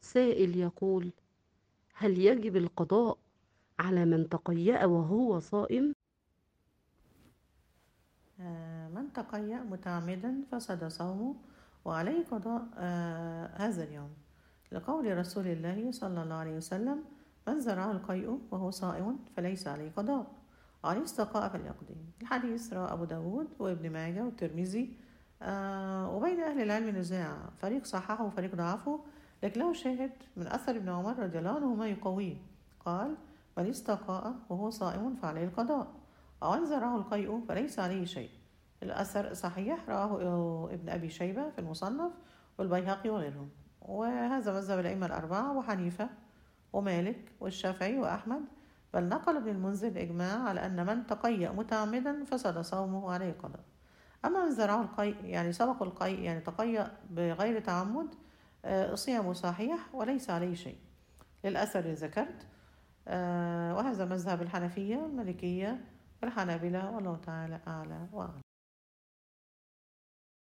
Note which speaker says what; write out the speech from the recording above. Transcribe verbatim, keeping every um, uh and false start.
Speaker 1: سائل يقول: هل يجب القضاء على من تقيأ وهو صائم؟
Speaker 2: آه، من تقيأ متعمدا فسد صومه وعليه قضاء آه، هذا اليوم، لقول رسول الله صلى الله عليه وسلم: من زرعه القيء وهو صائم فليس عليه قضاء، وعليه استقاء فليقضي. الحديث رواه أبو داود وابن ماجه والترمذي. آه، وبين أهل العلم نزاع، فريق صححه وفريق ضعفه، لكن له شاهد من أثر ابن عمر رضي الله عنهما يقويه. قال: من استقاء وهو صائم فعليه القضاء، ومن زرعه القيء فليس عليه شيء. الأثر صحيح، رواه ابن أبي شيبة في المصنف والبيهقي وغيرهم. وهذا مذهب الأئمة الأربعة وحنيفة ومالك والشافعي وأحمد. بل نقل ابن المنذر الإجماع على أن من تقيأ متعمدا فسد صومه وعليه قضاء. أما من زرعه القيء يعني سبق القيء يعني تقيأ بغير تعمد، آه، صيامه صحيح وليس عليه شيء، للأثر اللي ذكرت. آه، وهذا مذهب الحنفية والمالكية والحنابلة، والله تعالى أعلى وأعلم.